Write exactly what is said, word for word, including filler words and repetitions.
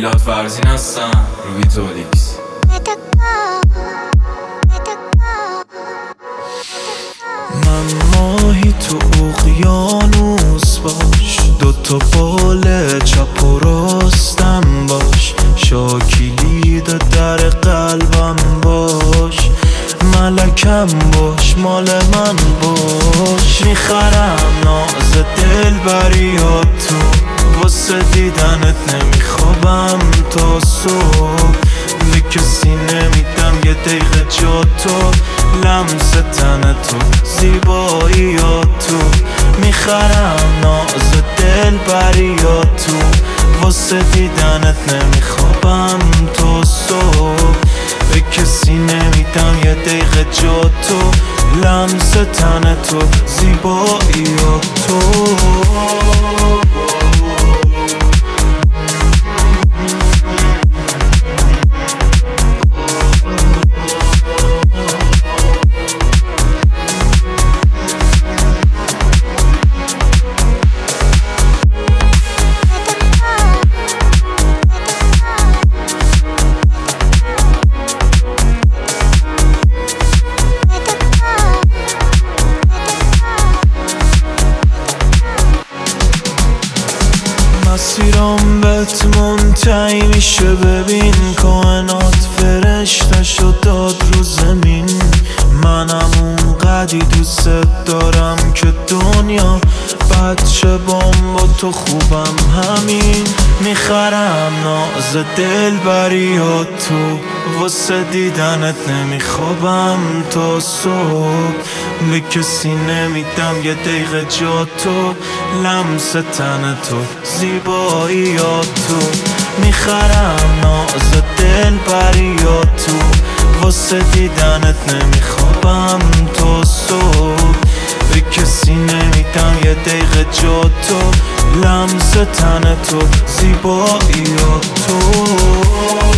میلاد فرزین هستم، روی تولیکس. من ماهی تو اقیانوس باش، دوتا بال چپ و راستم باش، شاکیلید در قلبم باش، ملکم باش، مال من باش. میخرم ناز دل بریاتو، واسه دیدنت نمیخوابم تا صبح، به کسی نمیدم یه دقیقه جا تو، لمس تن تو، زیباییاتو. میخرم ناز دل بریاتو، واسه دیدنت نمیخوابم تا صبح، به کسی نمیدم یه دقیقه جا تو، لمس تن تو، زیباییاتو. مسیرام بهت منتهی میشه، ببین کائنات فرشته شد داد رو زمین. منم اون قدی دوست دارم که دنیا بچه بام، با تو خوبم همین. میخرم ناز دل بریاتو، واسه دیدنت نمیخوابم تا صبح، به کسی نمیدم یه دقیقه جا تو، لمس تن تو، زیباییاتو. میخرم ناز دل بریاتو، واسه دیدنت نمیخوابم تا صبح، به کسی نمیدم یه دقیقه جا تو، لمس تن تو، زیباییاتو.